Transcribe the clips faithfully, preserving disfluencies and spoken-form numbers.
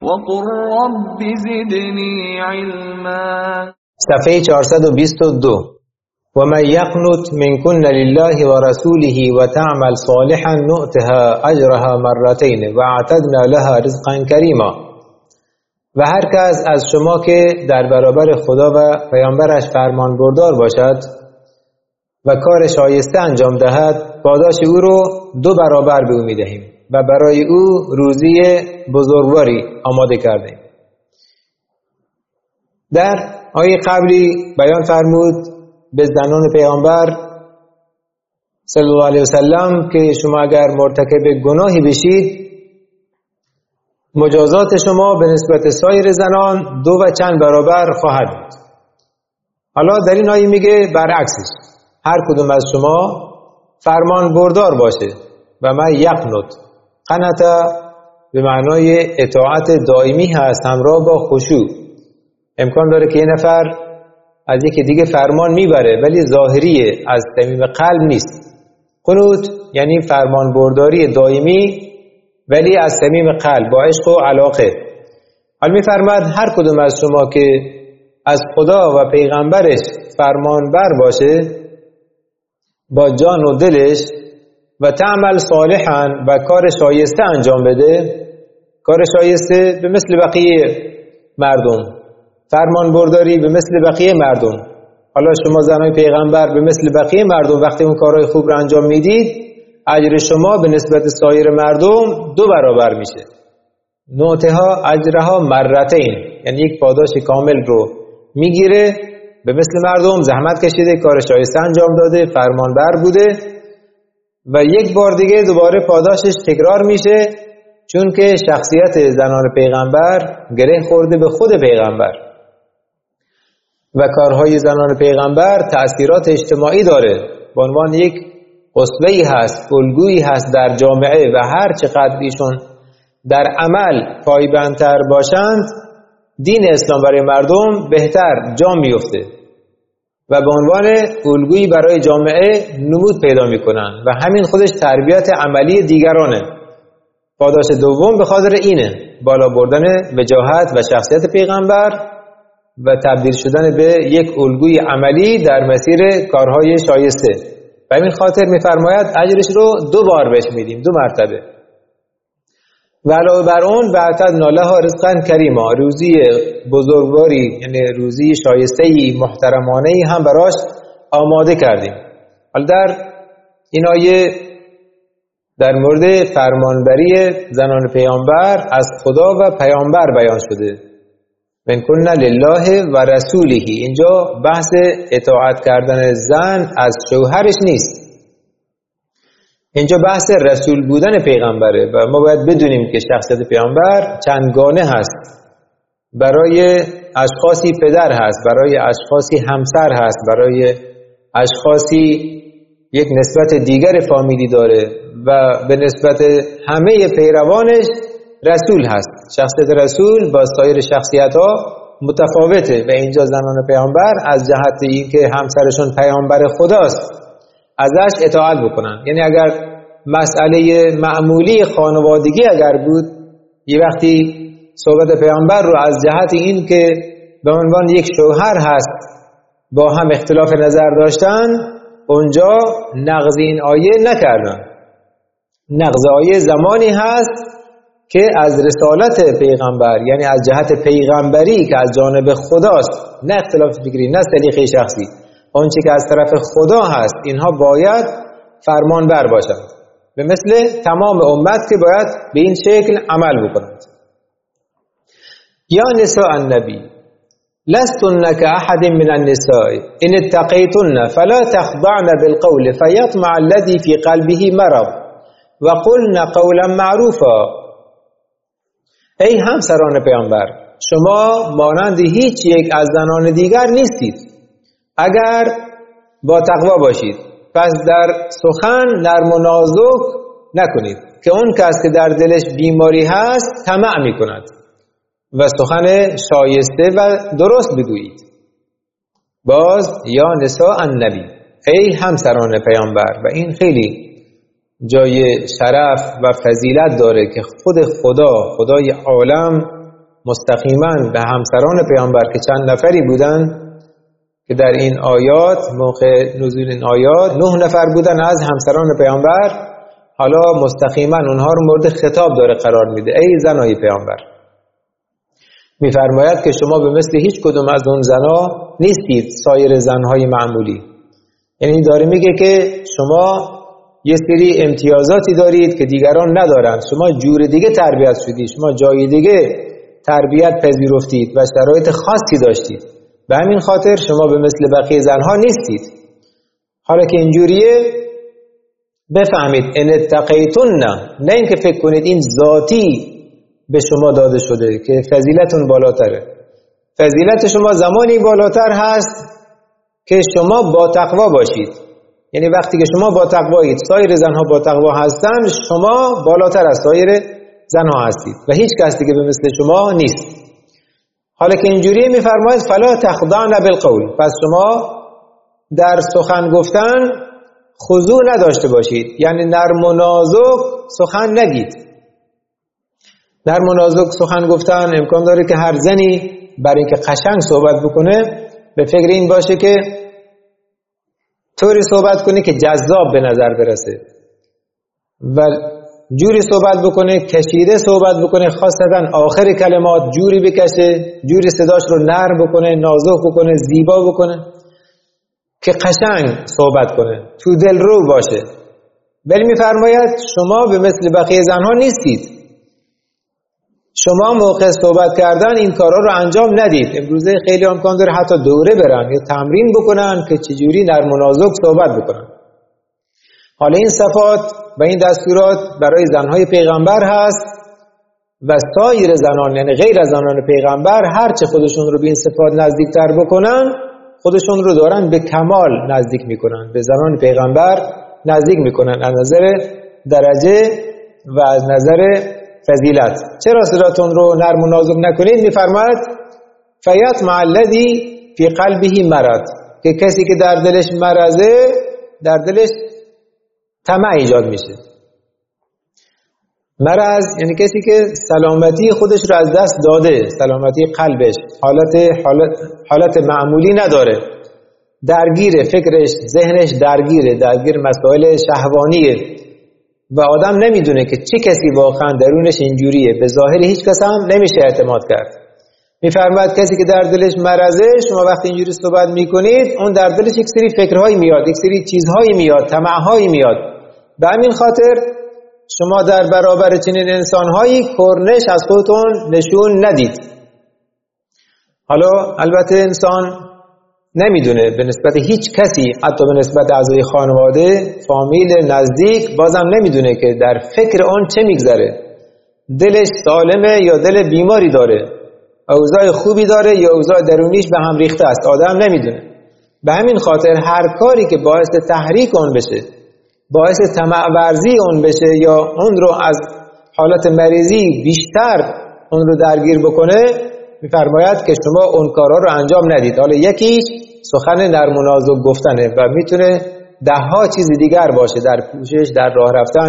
وقل رب زدنی علما. صفحه چهارصد و بیست و دو. و من یقنت منکن لله و رسوله و تعمل صالحا نؤتها اجرها مرتین و اعتدنا لها رزقا کریما. و هر کس از شما که در برابر خدا و پیامبرش فرمان بردار باشد و کار شایسته انجام دهد، پاداش او رو دو برابر به او می‌دهیم و برای او روزی بزرگواری آماده کردیم. در آیه قبلی بیان فرمود به زنان پیامبر صلی الله علیه وسلم که شما اگر مرتکب گناهی بشید، مجازات شما به نسبت سایر زنان دو و چند برابر خواهد بود. حالا در این آیه میگه برعکسش، هر کدوم از شما فرمان بردار باشه. و من یقنت، قنت به معنای اطاعت دائمی هست همراه با خشوع. امکان داره که یه نفر از یکی دیگه فرمان میبره ولی ظاهریه، از صمیم قلب نیست. قنوت یعنی فرمان برداری دائمی ولی از صمیم قلب با عشق و علاقه. حال میفرماد هر کدوم از شما که از خدا و پیغمبرش فرمان بر باشه با جان و دلش و تعمل صالحا و کار شایسته انجام بده، کار شایسته به مثل بقیه مردم، فرمان برداری به مثل بقیه مردم. حالا شما زنای پیغمبر به مثل بقیه مردم وقتی اون کارهای خوب رو انجام میدید، اجر شما به نسبت سایر مردم دو برابر میشه. نوتها اجرها مرتین، یعنی یک پاداش کامل رو میگیره. به مثل مردم زحمت کشیده، کار شایسته انجام داده، فرمان بر بوده و یک بار دیگه دوباره پاداشش تکرار میشه، چون که شخصیت زنان پیغمبر گره خورده به خود پیغمبر و کارهای زنان پیغمبر تأثیرات اجتماعی داره. به عنوان یک اسوه‌ای هست، الگویی هست در جامعه و هر چقدر ایشون در عمل پایبندتر باشند، دین اسلام برای مردم بهتر جا میفته و به عنوان الگویی برای جامعه نمود پیدا میکنن و همین خودش تربیت عملی دیگرانه. پاداش دوم به خاطر اینه، بالا بردن وجاهت و شخصیت پیغمبر و تبدیل شدن به یک الگوی عملی در مسیر کارهای شایسته. و همین خاطر میفرماید اجرش رو دو بار بهش میدیم، دو مرتبه. و علاوه بر اون واعتدنا لها رزقا کریما، روزی بزرگواری یعنی روزی شایسته‌ای محترمانه‌ای هم براش آماده کردیم. حالا در این آیه در مورد فرمانبری زنان پیامبر از خدا و پیامبر بیان شده. من کن لله و رسوله، اینجا بحث اطاعت کردن زن از شوهرش نیست، اینجا بحث رسول بودن پیغمبره و ما باید بدونیم که شخصیت پیغمبر چندگانه هست. برای اشخاصی پدر هست، برای اشخاصی همسر هست، برای اشخاصی یک نسبت دیگر فامیلی داره و به نسبت همه پیروانش رسول هست. شخصیت رسول با سایر شخصیت ها متفاوته و اینجا زنان پیامبر از جهت اینکه همسرشون پیامبر خداست ازش اطاعت بکنن. یعنی اگر مسئله معمولی خانوادگی اگر بود، یه وقتی صحبت پیامبر رو از جهت این که به عنوان یک شوهر هست با هم اختلاف نظر داشتن، اونجا نقض این آیه نکردن. نقض آیه زمانی هست که از رسالت پیغمبر، یعنی از جهت پیغمبری که از جانب خداست، نه اختلاف فکری، نه سلیقه شخصی، آنچه که از طرف خدا هست، اینها باید فرمان بر باشند، به مثل تمام امت که باید به این شکل عمل بکنند. یا نساء النبی لستن كأحد من النساء ان اتقيتن فلا تخضعن بالقول فيطمع الذي في قلبه مرض وقلن قولا معروفا. ای همسران پیامبر، شما مانند هیچ یک از زنان دیگر نیستید اگر با تقوا باشید، پس در سخن نرم و نازک نکنید که اون کس که در دلش بیماری هست طمع میکند و سخن شایسته و درست بگویید. باز یا نساء النبی، ای همسران پیامبر، و این خیلی جای شرف و فضیلت داره که خود خدا، خدای عالم مستقیما به همسران پیامبر که چند نفری بودن که در این آیات موقع نزول این آیات نه نفر بودن از همسران پیامبر، حالا مستقیما اونها رو مورد خطاب داره قرار میده. ای زنای پیامبر، میفرماید که شما به مثل هیچ کدوم از اون زنا نیستید سایر زنهای معمولی. یعنی داره میگه که شما یه سری امتیازاتی دارید که دیگران ندارن، شما جور دیگه تربیت شدید، شما جای دیگه تربیت پذیرفتید و شرایط خاصی داشتید، به همین خاطر شما به مثل بقیه زنها نیستید. حالا که اینجوریه بفهمید ان اتقیتن، نه اینکه فکر کنید این ذاتی به شما داده شده که فضیلتون بالاتره. فضیلت شما زمانی بالاتر هست که شما با تقوا باشید. یعنی وقتی که شما با تقوایید، سایر زنها با تقوا هستن، شما بالاتر از سایر زنها هستید و هیچ کس دیگه به مثل شما نیست. حالا که اینجوریه میفرماید فلا تخضعن بالقول، پس شما در سخن گفتن خضوع نداشته باشید، یعنی نرم و نازک سخن نگید. نرم و نازک سخن گفتن امکان داره که هر زنی برای اینکه قشنگ صحبت بکنه به فکر این باشه که طوری صحبت کنه که جذاب به نظر برسه و جوری صحبت بکنه، کشیده صحبت بکنه، خاصتا آخر کلمات جوری بکشه، جوری صداش رو نرم بکنه، نازک بکنه، زیبا بکنه که قشنگ صحبت کنه، تو دل رو باشه. ولی میفرماید شما به مثل بقیه زنها نیستید. شما موقع صحبت کردن این کارا رو انجام ندید. امروزه خیلی امکان داره حتی دوره برن یا تمرین بکنن که چجوری نرم و نازک صحبت بکنن. حالا این صفات و این دستورات برای زنهای پیغمبر هست و سایر زنان، یعنی غیر از زنان پیغمبر، هرچه خودشون رو به این صفات نزدیکتر بکنن خودشون رو دارن به کمال نزدیک میکنن، به زنان پیغمبر نزدیک میکنن از نظر درجه و از نظر فضیلت. چرا صداتون رو نرم و نازک نکنید؟ میفرماید فیطمع الذی فی قلبه مرض، که کسی که در دلش مرضه در دلش طمع ایجاد میشه. مرض یعنی کسی که سلامتی خودش رو از دست داده، سلامتی قلبش، حالت حالت, حالت معمولی نداره، درگیره، فکرش ذهنش درگیره، درگیر مسائل شهوانیه و آدم نمیدونه که چه کسی واقعا درونش اینجوریه. به ظاهر هیچ کس هم نمیشه اعتماد کرد. میفرماید کسی که در دلش مرضه، شما وقتی اینجوری صحبت میکنید اون در دلش یک سری فکرهایی میاد، یک سری چیزهایی میاد، طمعهایی میاد. به همین خاطر شما در برابر چنین انسانهایی کرنش از خودتون نشون ندید. حالا البته انسان نمیدونه به نسبت هیچ کسی، حتی به نسبت اعضای خانواده، فامیل نزدیک، بازم نمیدونه که در فکر آن چه میگذره. دلش سالمه یا دل بیماری داره، اوضاع خوبی داره یا اوضاع درونیش به هم ریخته است، آدم نمیدونه. به همین خاطر هر کاری که باعث تحریک اون بشه، باعث طمع ورزی اون بشه یا اون رو از حالت مریضی بیشتر اون رو درگیر بکنه، میفرماید که شما اون کارا رو انجام ندید. حالا یکیش سخن نرم و نازک گفتنه و میتونه ده ها چیز دیگر باشه، در پوشش، در راه رفتن،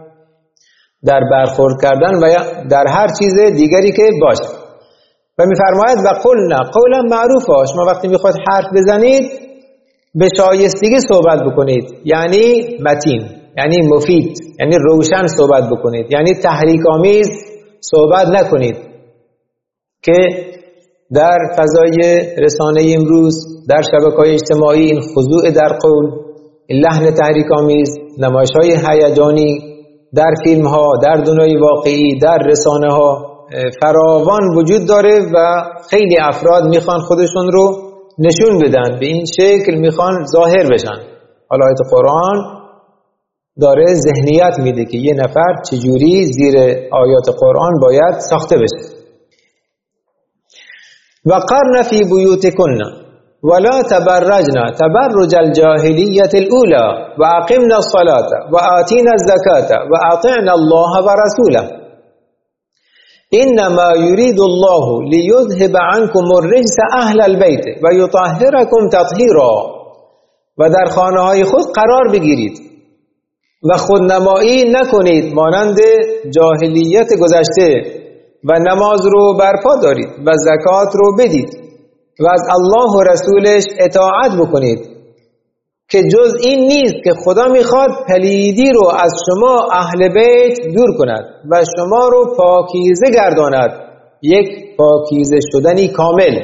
در برخورد کردن و در هر چیز دیگری که باشه. و میفرماید و قلنا قولا معروفا، شما وقتی میخواد حرف بزنید به شایستگی صحبت بکنید، یعنی متین، یعنی مفید، یعنی روشن صحبت بکنید، یعنی تحریک آمیز صحبت نکنید که در فضای رسانه امروز، در شبکه‌های اجتماعی، این خضوع در قول، این لحن تحریک آمیز، نمایش‌های هیجانی در فیلم‌ها، در دنیای واقعی، در رسانه‌ها فراوان وجود داره و خیلی افراد میخوان خودشون رو نشون بدن، به این شکل میخوان ظاهر بشن. حالا آیت قرآن داره ذهنیت میده که یه نفر چجوری زیر آیات قرآن باید ساخته بشه. و قرن فی بیوتکن ولا تبرجن تبرج الجاهلیت الاولى و اقمنا الصلاة و آتینا الزکاة و اطعنا الله و رسوله انما یرید الله لیذهب عنکم الرجس اهل البیت و یطهرکم تطهیرا، و در خانه های خود قرار بگیرید و خودنمایی نکنید مانند جاهلیت گذشته و نماز رو برپا دارید و زکات رو بدید و از الله و رسولش اطاعت بکنید که جز این نیست که خدا میخواد پلیدی رو از شما اهل بیت دور کند و شما رو پاکیزه گرداند، یک پاکیزه شدنی کامل.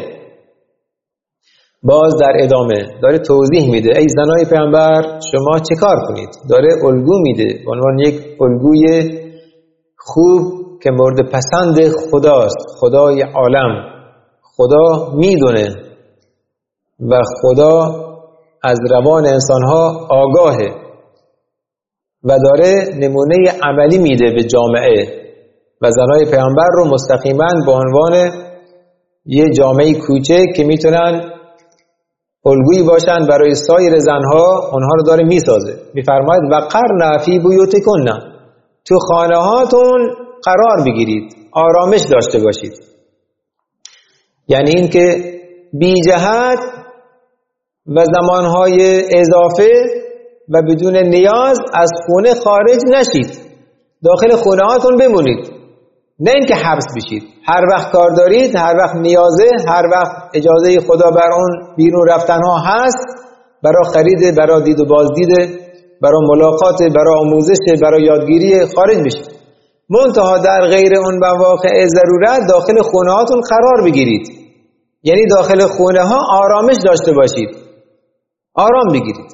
باز در ادامه داره توضیح میده ای زنای پیامبر شما چه کار کنید، داره الگو میده به عنوان یک الگوی خوب که مورد پسند خداست. خدای عالم، خدا میدونه و خدا از روان انسانها آگاهه و داره نمونه عملی میده به جامعه و زنای پیامبر رو مستقیما به عنوان یه جامعه کوچک که میتونن الگویی باشن برای سایر زنها، اونها رو داره میسازه. میفرماید و قرن فی بیوتکن، تو خانه هاتون قرار بگیرید، آرامش داشته باشید. یعنی این که بی جهت و زمانهای اضافه و بدون نیاز از خونه خارج نشید، داخل خونه هاتون بمونید، نه اینکه حبس بشید. هر وقت کار دارید، هر وقت نیازه، هر وقت اجازه خدا بر اون بیرون رفتن ها هست، برای خرید، برای دید و بازدید، برای ملاقات، برای آموزش، برای یادگیری خارج بشید. منتها در غیر اون مواقع ضرورت داخل خونه هاتون قرار بگیرید، یعنی داخل خونه ها آرامش داشته باشید، آرام بگیرید.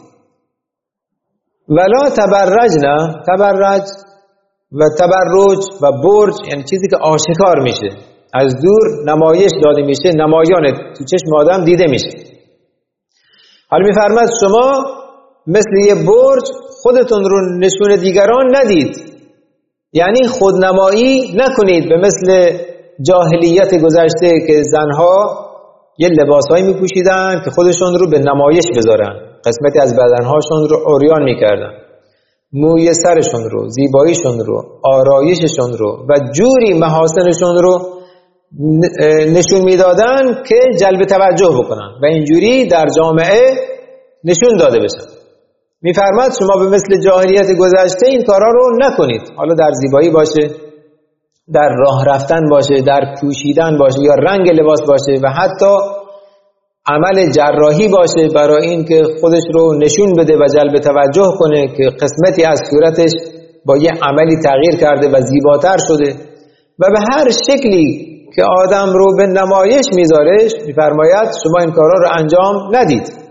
ولا تبرجنا، تبرج و تبرج و برج یعنی چیزی که آشکار میشه، از دور نمایش داده میشه، نمایان تو چشم آدم دیده میشه. حالا میفرماد شما مثل یه برج خودتون رو نشون دیگران ندید، یعنی خودنمایی نکنید به مثل جاهلیت گذشته که زنها یه لباسهایی میپوشیدن که خودشون رو به نمایش بذارن، قسمتی از بدنهاشون رو عریان میکردن، موی سرشون رو، زیباییشون رو، آرایششون رو و جوری محاسنشون رو نشون میدادن که جلب توجه بکنن و اینجوری در جامعه نشون داده بشن. میفرماد شما به مثل جاهلیت گذشته این کارا رو نکنید، حالا در زیبایی باشه، در راه رفتن باشه، در پوشیدن باشه یا رنگ لباس باشه و حتی عمل جراحی باشه برای این که خودش رو نشون بده و جلب توجه کنه که قسمتی از صورتش با یه عملی تغییر کرده و زیباتر شده و به هر شکلی که آدم رو به نمایش میذارش، میفرماید شما این کارا رو انجام ندید.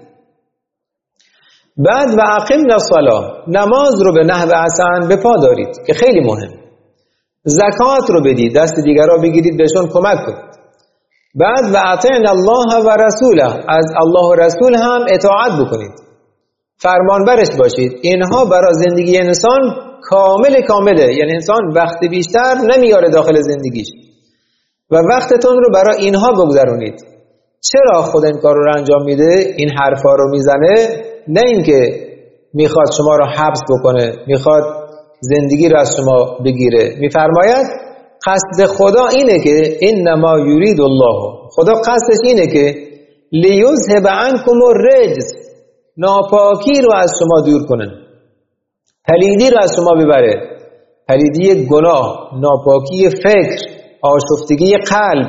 بعد و اقیمنا الصلاة، نماز رو به نحو حسن به پا دارید که خیلی مهم. زکات رو بدید، دست دیگر را بگیرید بهشون کمک کنید. بعد و اطیعنا الله و رسوله، از الله و رسول هم اطاعت بکنید، فرمانبرش باشید. اینها برای زندگی انسان کامل کامله، یعنی انسان وقت بیشتر نمیاره داخل زندگیش و وقتتون رو برای اینها بگذرونید. چرا خود این کار رو انجام میده؟ این حرفا رو میزنه نه اینکه میخواد شما رو حبس بکنه، میخواد زندگی رو از شما بگیره. میفرماید قصد خدا اینه که انما یرید الله، خدا قصدش اینه که لیذهب عنکم الرجس، ناپاکی رو از شما دور کنه، پلیدی رو از شما ببره، پلیدی گناه، ناپاکی فکر، آشفتگی قلب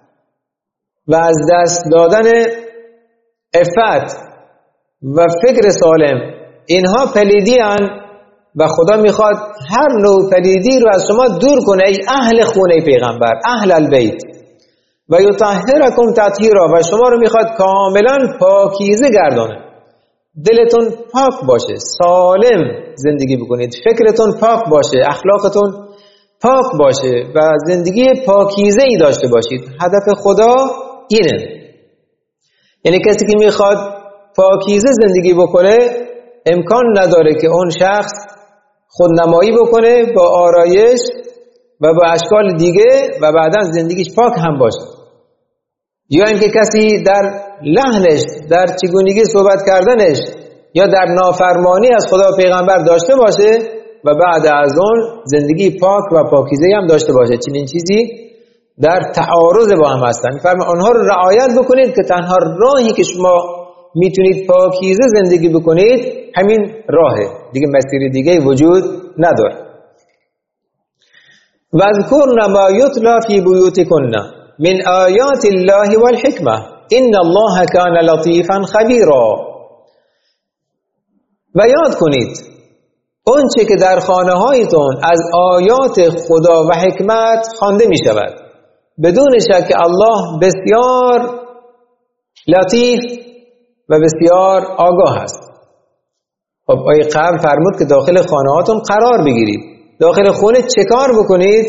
و از دست دادن عفت و فکر سالم. اینها پلیدی هن و خدا میخواد هر نوع پلیدی رو از شما دور کنه، ای اهل خونه پیغمبر، اهل البیت، و یطهرکم تطهیرا، و شما رو میخواد کاملا پاکیزه گردانه. دلتون پاک باشه، سالم زندگی بکنید، فکرتون پاک باشه، اخلاقتون پاک باشه و زندگی پاکیزه ای داشته باشید. هدف خدا اینه. یعنی کسی که میخواد پاکیزه زندگی بکنه امکان نداره که اون شخص خودنمایی بکنه با آرایش و با اشکال دیگه و بعدا زندگیش پاک هم باشه، یا اینکه کسی در لحنش، در چگونگی صحبت کردنش یا در نافرمانی از خدا و پیغمبر داشته باشه و بعد از اون زندگی پاک و پاکیزه هم داشته باشه. چنین چیزی در تعارض با هم هستن. می‌فرماید آنها رو رعایت بکنید که تنها راهی که شما میتونید پاکیزه زندگی بکنید همین راهه، دیگه مسیر دیگه وجود نداره. واذکرن ما یتلی فی بیوتکن من آیات الله والحکمه ان الله کان لطیفا خبیرا. و یاد کنید اون چه که در خانه هایتون از آیات خدا و حکمت خوانده می شود، بدون شک الله بسیار لطیف و بسیار آگاه است. خب آیه قبل فرمود که داخل خانه هاتون قرار بگیرید. داخل خونه چه کار بکنید؟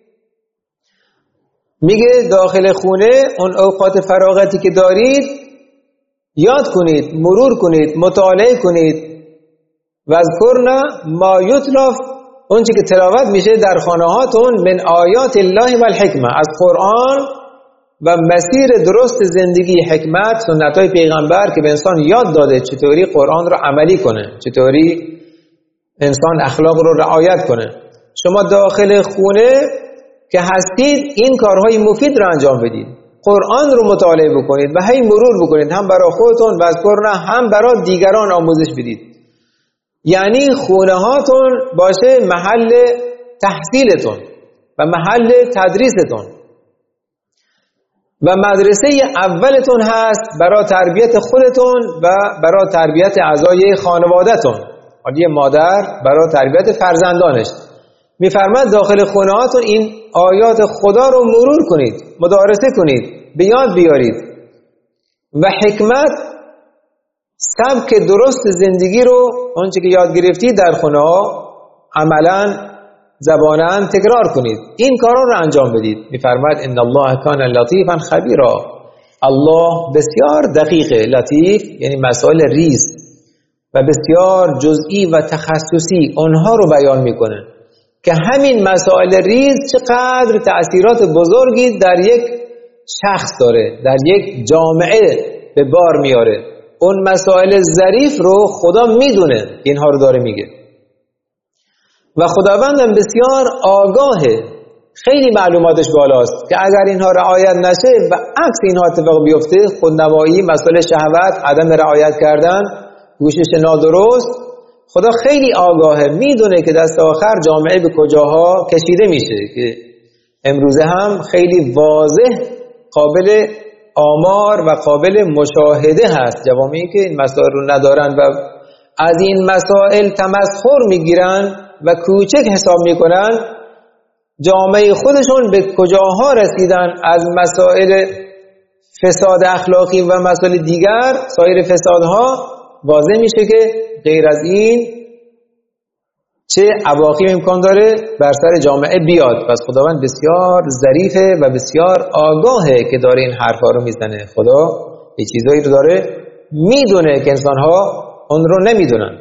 میگه داخل خونه اون اوقات فراغتی که دارید یاد کنید، مرور کنید، مطالعه کنید. واذکرن ما یتلی، اون چه که تلاوت میشه در خانه هاتون، من آیات الله و الحکمه، از قرآن و مسیر درست زندگی، حکمت، سنت های پیغمبر که به انسان یاد داده چطوری قرآن رو عملی کنه، چطوری انسان اخلاق رو رعایت کنه. شما داخل خونه که هستید این کارهای مفید رو انجام بدید، قرآن رو مطالعه بکنید و هی مرور بکنید، هم برای خودتون واذکرن هم برای دیگران آموزش بدید. یعنی خونه هاتون باشه محل تحصیلتون و محل تدریستون و مدرسه اولتون هست برای تربیت خودتون و برای تربیت اعضای خانوادهتون. حالی مادر برای تربیت فرزندانش. میفرماد داخل خونه هاتون این آیات خدا رو مرور کنید، مدارسه کنید، به یاد بیارید و حکمت، سبک درست زندگی رو اونچه که یاد گرفتید در خونه ها عملاً زباناً تکرار کنید. این کارا رو انجام بدید. میفرماید ان الله کان لطیفا خبیرا. الله بسیار دقیق، لطیف یعنی مسائل ریز و بسیار جزئی و تخصصی اونها رو بیان میکنه که همین مسائل ریز چقدر تأثیرات بزرگی در یک شخص داره، در یک جامعه به بار میاره. اون مسائل ظریف رو خدا میدونه، اینها رو داره میگه و خداوندم بسیار آگاهه، خیلی معلوماتش بالاست که اگر اینها رعایت نشه و عکس اینها اتفاق بیفته، خودنمایی، مسائل شهوت، عدم رعایت کردن، گوشش نادرست، خدا خیلی آگاهه، میدونه که دست آخر جامعه به کجاها کشیده میشه که امروزه هم خیلی واضح قابل آمار و قابل مشاهده هست. جوامعی که این مسائل رو ندارن و از این مسائل تمسخر میگیرن و کوچک حساب میکنن، جامعه خودشون به کجاها رسیدن از مسائل فساد اخلاقی و مسائل دیگر، سایر فسادها، واضح میشه که غیر از این چه عواقبی امکان داره بر سر جامعه بیاد. پس خداوند بسیار ظریفه و بسیار آگاهه که داره این حرفا رو میزنه. خدا یه چیزایی رو داره میدونه که انسانها اون رو نمیدونند.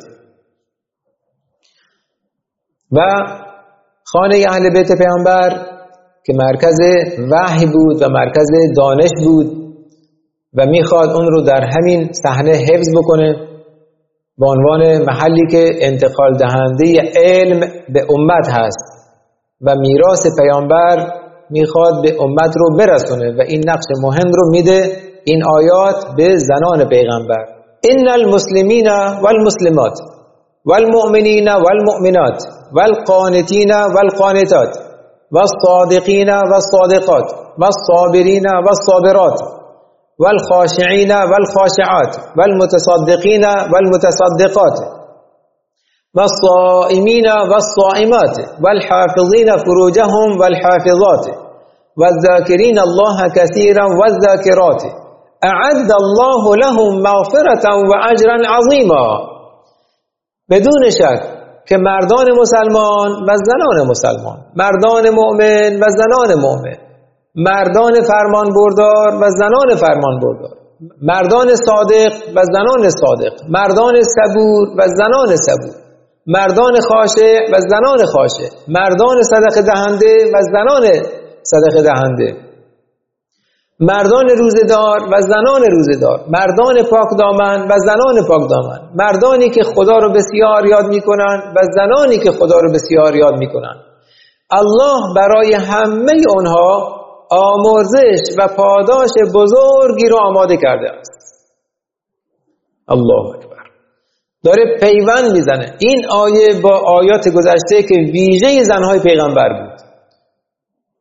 و خانه اهل بیت پیامبر که مرکز وحی بود و مرکز دانش بود و میخواد اون رو در همین صحنه حفظ بکنه به عنوان محلی که انتقال دهنده علم به امت هست و میراث پیامبر میخواد به امت رو برسونه و این نقش مهم رو میده این آیات به زنان پیغمبر. ان المسلمین والمسلمات والمؤمنین والمؤمنات والقانتین والقانتات والصادقین والصادقات والصابرین والصابرات والخاشعين والخاشعات والمتصدقين والمتصدقات والصائمين والصائمات والحافظين فروجهم والحافظات والذاكرين الله كثيرا والذاكرات اعد الله لهم مغفرة واجرا عظيما. بدون شک که مردان مسلمان و زنان مسلمان، مردان مؤمن و زنان مؤمن، مردان فرمان بردار و زنان فرمان بردار، مردان صادق و زنان صادق، مردان صبور و زنان صبور، مردان خاشع و زنان خاشع، مردان صدقه دهنده و زنان صدقه دهنده، مردان روزدار و زنان روزدار، مردان پاک دامن و زنان پاک دامن، مردانی که خدا رو بسیار یاد میکنن و زنانی که خدا رو بسیار یاد میکنن. الله برای همه اونها آمرزش و پاداش بزرگی رو آماده کرده است. الله اکبر. داره پیوند میزنه این آیه با آیات گذشته که ویژه زنهای پیغمبر بود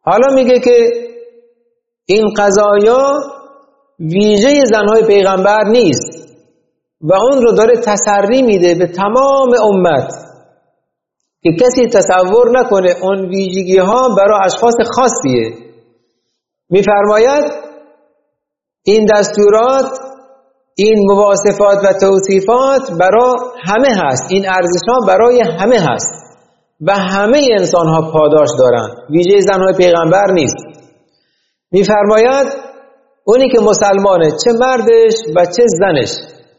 حالا میگه که این قضایا ویژه زنهای پیغمبر نیست و اون رو داره تسری میده به تمام امت که کسی تصور نکنه اون ویژگی ها برای اشخاص خاصیه. میفرماید این دستورات، این مواصفات و توصیفات برای همه هست، این ارزش ها برای همه هست و همه انسان ها پاداش دارن، ویژه زنهای پیغمبر نیست. میفرماید اونی که مسلمانه، چه مردش و چه زنش،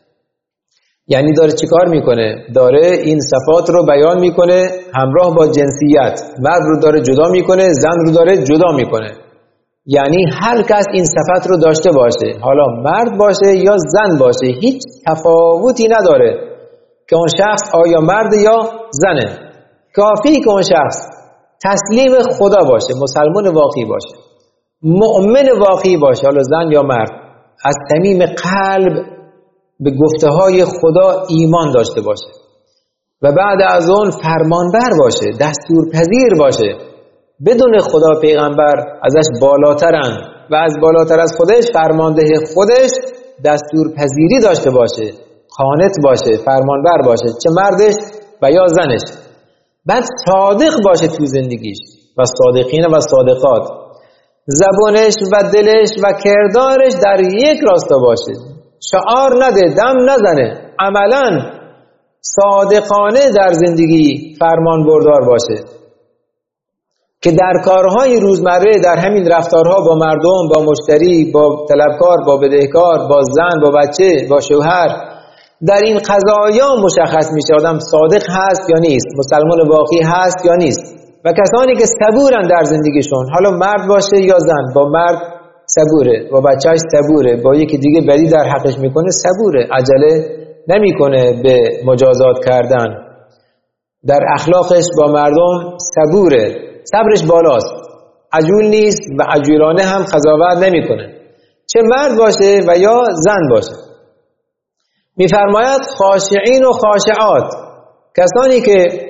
یعنی داره چیکار میکنه؟ داره این صفات رو بیان میکنه همراه با جنسیت، مرد رو داره جدا میکنه، زن رو داره جدا میکنه. یعنی هر کس این صفت رو داشته باشه، حالا مرد باشه یا زن باشه، هیچ تفاوتی نداره که اون شخص آیا مرد یا زنه. کافی که اون شخص تسلیم خدا باشه، مسلمان واقعی باشه، مؤمن واقعی باشه، حالا زن یا مرد، از صمیم قلب به گفته های خدا ایمان داشته باشه و بعد از اون فرمانبر باشه، دستورپذیر باشه، بدون خدا پیغمبر ازش بالاترن و از بالاتر از خودش فرمانده خودش دستورپذیری داشته باشه، قانت باشه، فرمانبر باشه، چه مردش و یا زنش. بعد صادق باشه تو زندگیش و صادقین و صادقات، زبانش و دلش و کردارش در یک راستا باشه، شعار نده، دم نزنه، عملاً صادقانه در زندگی فرمان بردار باشه که در کارهای روزمره، در همین رفتارها با مردم، با مشتری، با طلبکار، با بدهکار، با زن، با بچه، با شوهر، در این قضایا مشخص میشه آدم صادق هست یا نیست، مسلمان واقعی هست یا نیست. و کسانی که صبورن در زندگیشون، حالا مرد باشه یا زن، با مرد صبوره، با بچهش صبوره، با یکی دیگه بدی در حقش میکنه صبوره، عجله نمیکنه به مجازات کردن، در اخلاقش با مردم صبوره، صبرش بالاست، عجول نیست و عجولانه هم قضاوت نمیکنه، چه مرد باشه و یا زن باشه. میفرماید خاشعین و خاشعات، کسانی که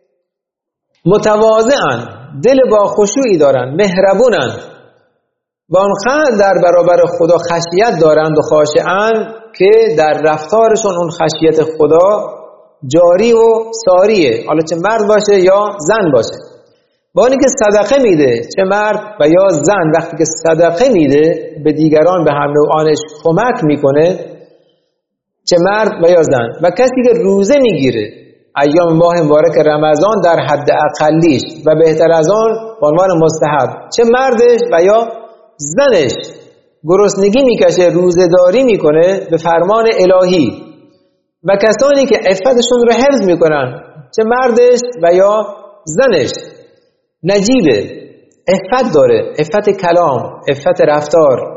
متواضعن، دل با خشوعی دارن، مهربونن، با آنقدر در برابر خدا خشیت دارند و خاشعن که در رفتارشون اون خشیت خدا جاری و ساریه، حالا چه مرد باشه یا زن باشه. با اینکه صدقه میده، چه مرد و یا زن، وقتی که صدقه میده به دیگران، به هم نوعانش کمک میکنه، چه مرد و یا زن. و کسی که روزه میگیره ایام ماه مبارک رمضان در حد اقلیش و بهتر از آن به عنوان مستحب، چه مردش و یا زنش گرسنگی میکشه، روزه‌داری میکنه به فرمان الهی. و کسانی که عفتشون رو حفظ میکنن، چه مردش و یا زنش، نجیبه، عفت داره، عفت کلام، عفت رفتار،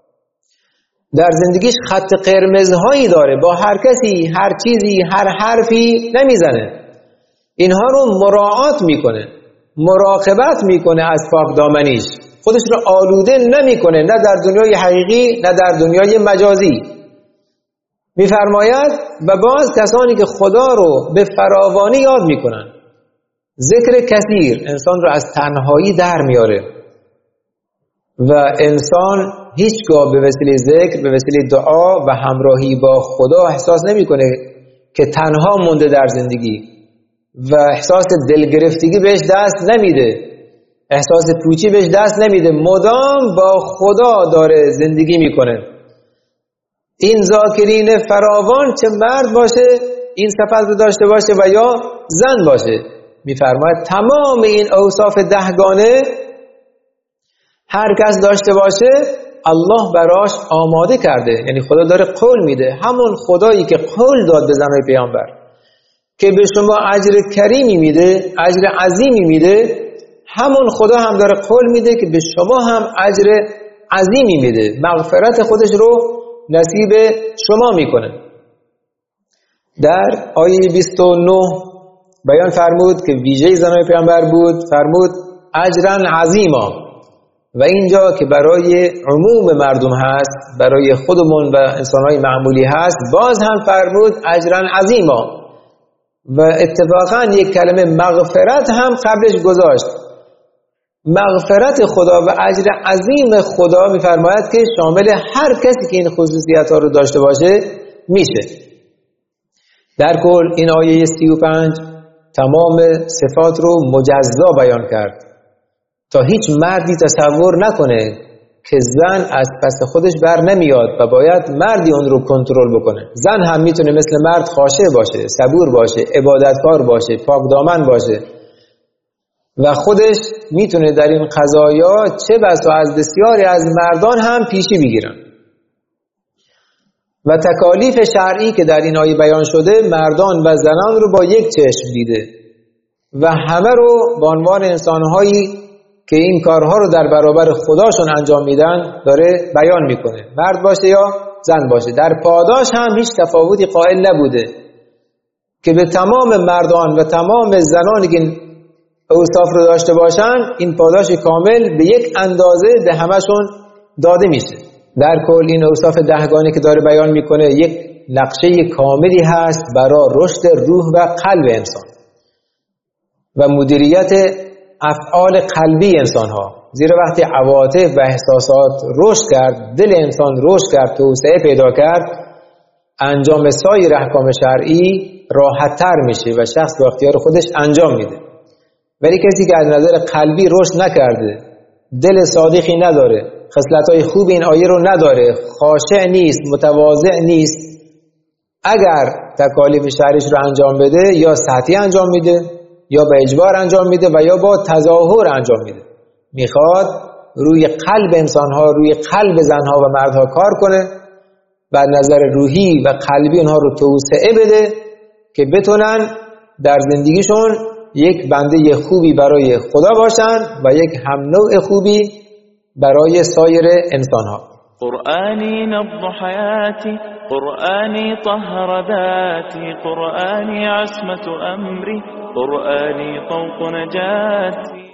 در زندگیش خط قرمزهایی داره، با هر کسی، هر چیزی، هر حرفی نمیزنه، اینها رو مراعات میکنه، مراقبت میکنه از پاک دامنیش، خودش رو آلوده نمیکنه، نه در دنیای حقیقی نه در دنیای مجازی. میفرماید و باز کسانی که خدا رو به فراوانی یاد میکنن، ذکر کثیر انسان رو از تنهایی در میاره و انسان هیچگاه به وسیله ذکر، به وسیله دعا و همراهی با خدا احساس نمیکنه که تنها مونده در زندگی و احساس دلگرفتگی بهش دست نمیده، احساس پوچی بهش دست نمیده، مدام با خدا داره زندگی میکنه. این ذاکرین فراوان، چه مرد باشه این صفت رو داشته باشه و یا زن باشه. میفرماید تمام این اوصاف دهگانه هر کس داشته باشه الله براش آماده کرده، یعنی خدا داره قول میده، همون خدایی که قول داد به زنهای پیامبر که به شما اجر کریمی میده، اجر عظیمی میده، همون خدا هم داره قول میده که به شما هم اجر عظیمی میده، مغفرت خودش رو نصیب شما میکنه. در آیه بیست و نه بیان فرمود که ویژه زنهای پیامبر بود، فرمود اجرا عظیما، و اینجا که برای عموم مردم هست، برای خودمون و انسانهای معمولی هست، باز هم فرمود اجرا عظیما و اتفاقا یک کلمه مغفرت هم قبلش گذاشت مغفرت خدا و اجر عظیم خدا می‌فرماید که شامل هر کسی که این خصوصیت‌ها رو داشته باشه میشه. در کل این آیه سی و پنج تمام صفات رو مجزا بیان کرد تا هیچ مردی تصور نکنه که زن از پس خودش بر نمیاد و باید مردی اون رو کنترل بکنه. زن هم میتونه مثل مرد خاشع باشه، صبور باشه، عبادتکار باشه، پاکدامن باشه و خودش میتونه در این قضایا چه بسا از بسیاری از مردان هم پیشی بگیرن. و تکالیف شرعی که در این آیه بیان شده مردان و زنان رو با یک چشم دیده و همه رو به عنوان انسانهایی که این کارها رو در برابر خداشون انجام میدن داره بیان میکنه، مرد باشه یا زن باشه. در پاداش هم هیچ تفاوتی قائل نبوده که به تمام مردان و تمام زنانی که اوصاف رو داشته باشن این پاداش کامل به یک اندازه به همشون داده میشه. در کل این اوصاف دهگانه که داره بیان میکنه یک نقشه کاملی هست برای رشد روح و قلب انسان و مدیریت افعال قلبی انسان ها. زیرا وقتی عواطف و احساسات رشد کرد، دل انسان رشد کرد، توسعه پیدا کرد، انجام سایر احکام شرعی راحت تر میشه و شخص با اختیار خودش انجام میده. ولی کسی که از نظر قلبی رشد نکرده، دل صادقی نداره، خصلت‌های خوب این آیه رو نداره، خاشع نیست، متواضع نیست، اگر تکالیف شرعیش رو انجام بده یا سطحی انجام میده یا به اجبار انجام میده و یا با تظاهر انجام میده. میخواد روی قلب انسانها، روی قلب زنها و مردها کار کنه و از نظر روحی و قلبی اونها رو توسعه بده که بتونن در زندگیشون یک بنده خوبی برای خدا باشن و یک هم نوع خوبی برای سایر انسانها. قرآني نبض حياتي، قرآني طهر ذاتي، قرآني عصمة أمري، قرآني طوق نجاتي.